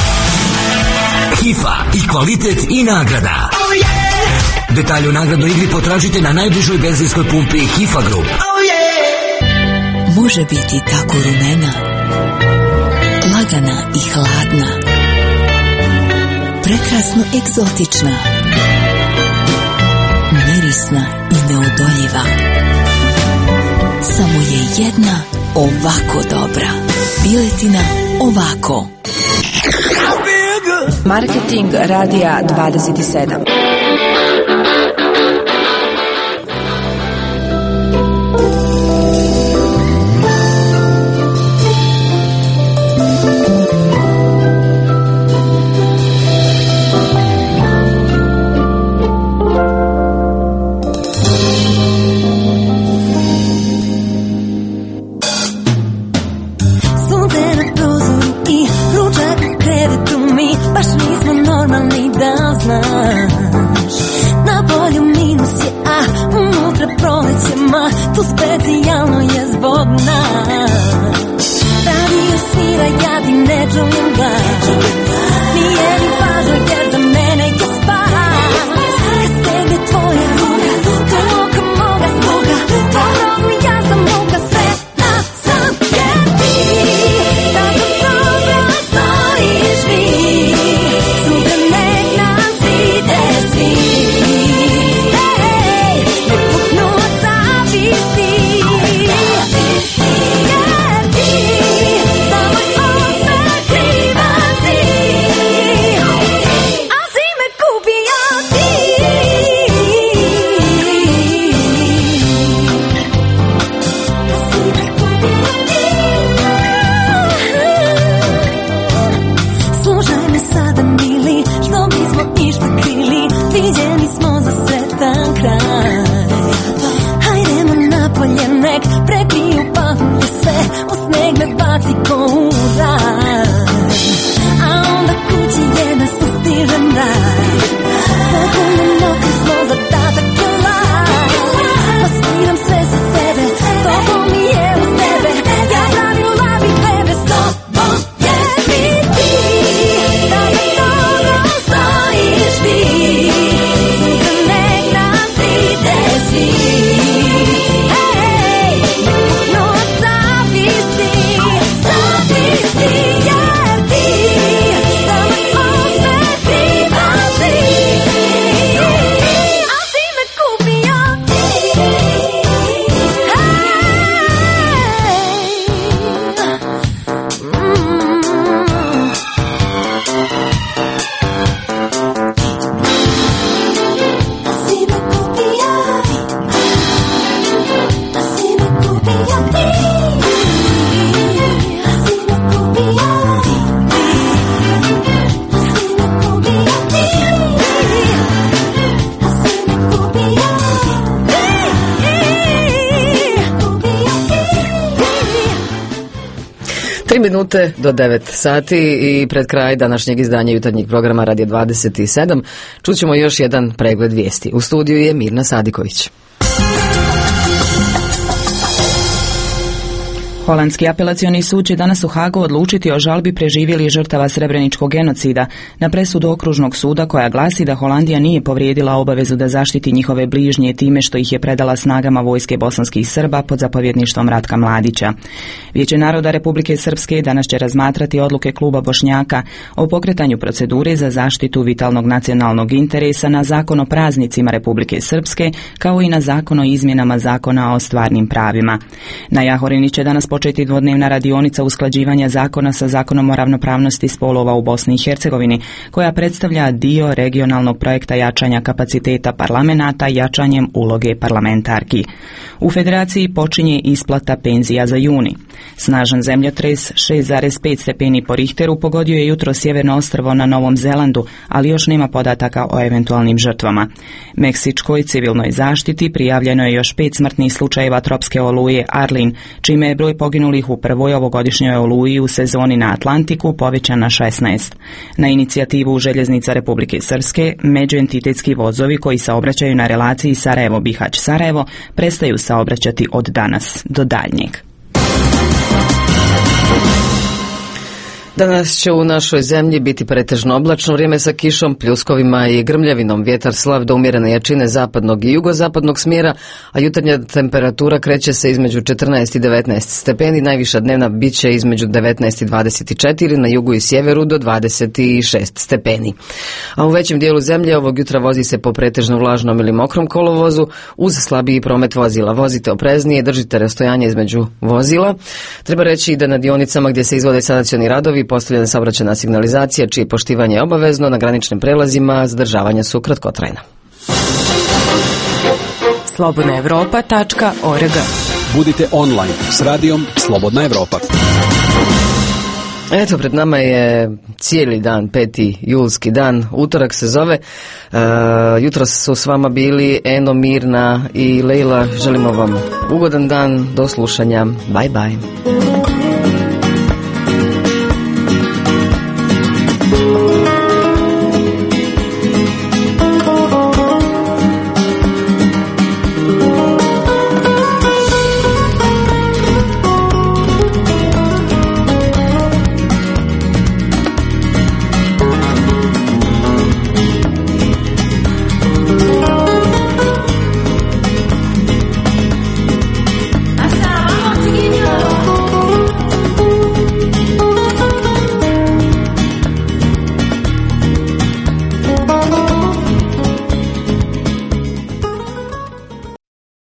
Hifa i kvalitet i nagrada. Oh yeah! Detalje o nagradnoj igri potražite na najbližoj benzinskoj pumpi Hifa Group. Oh yeah! Može biti tako rumena, lagana i hladna, prekrasno egzotična, mirisna i neodoljiva. Samo je jedna ovako dobra. Piletina ovako. Marketing Radija dvadeset sedam. Tu specijalno je zbog nas. Radio svira, ja ti ne čujem glas. Nije mi važno jer za mene je spas. Kad stegne tvoja ruka, to oka moga sluga. Dobro mi ja sam moga sve na sam jer ti. Tako dobro stojiš vi. Sutra nek nas ide svi. Viđeni smo za sretan kraj. Hajdemo napolje, nek prebiju pahulje sve. U sneg me baci ko u raj. A onda kući je da sustižem raj. Potpuno mokri smo za tatak kolaj. Pa sviram sve sa sebe, toplo mi je uz tebe. Ja pravim lavi bebe, s tobom je biti. Tako dobro stojiš ti. Minute do devet sati i pred kraj današnjeg izdanja jutarnjeg programa Radio dvadeset sedam čućemo još jedan pregled vijesti. U studiju je Mirna Sadiković. Holandski apelacioni sud će danas u Hagu odlučiti o žalbi preživjelih žrtava srebreničkog genocida na presudu okružnog suda koja glasi da Holandija nije povrijedila obavezu da zaštiti njihove bližnje time što ih je predala snagama vojske bosanskih Srba pod zapovjedništvom Ratka Mladića. Vijeće naroda Republike Srpske danas će razmatrati odluke kluba Bošnjaka o pokretanju procedure za zaštitu vitalnog nacionalnog interesa na zakon o praznicima Republike Srpske kao i na zakon o izmjenama zakona o stvarnim pravima. Na Jahorini će danas početi dvodnevna radionica usklađivanja zakona sa zakonom o ravnopravnosti spolova u Bosni i Hercegovini, koja predstavlja dio regionalnog projekta jačanja kapaciteta parlamenata jačanjem uloge parlamentarki. U federaciji počinje isplata penzija za juni. Snažan zemljotres šest zarez pet stepeni po Richteru pogodio je jutro sjeverno ostrvo na Novom Zelandu, ali još nema podataka o eventualnim žrtvama. Meksičkoj civilnoj zaštiti prijavljeno je još pet smrtnih slučajeva tropske oluje Arlene, čime je broj poginulih u prvoj ovogodišnjoj oluji u sezoni na Atlantiku povećan na šesnaest. Na inicijativu Željeznica Republike Srpske, međuentitetski vozovi koji saobraćaju na relaciji Sarajevo-Bihać-Sarajevo prestaju saobraćati od danas do daljnjeg. Danas će u našoj zemlji biti pretežno oblačno vrijeme sa kišom, pljuskovima i grmljavinom. Vjetar slab do umjerene jačine zapadnog i jugozapadnog smjera, a jutarnja temperatura kreće se između četrnaest i devetnaest stepeni, najviša dnevna bit će između devetnaest i dvadeset četiri, na jugu i sjeveru do dvadeset šest stepeni. A u većem dijelu zemlje ovog jutra vozi se po pretežno vlažnom ili mokrom kolovozu, uz slabiji promet vozila. Vozite opreznije, držite rastojanje između vozila. Treba reći da na dionicama gdje se izvode sanacioni radovi postavljena saobraćajna signalizacija, čije poštivanje je obavezno. Na graničnim prelazima zadržavanja su kratkotrajna. slobodna evropa tačka org. Budite online s radijom Slobodna Evropa. Eto, pred nama je cijeli dan, peti julski dan, utorak se zove. Uh, jutros su s vama bili Eno, Mirna i Lejla. Želimo vam ugodan dan, do slušanja. Bye bye.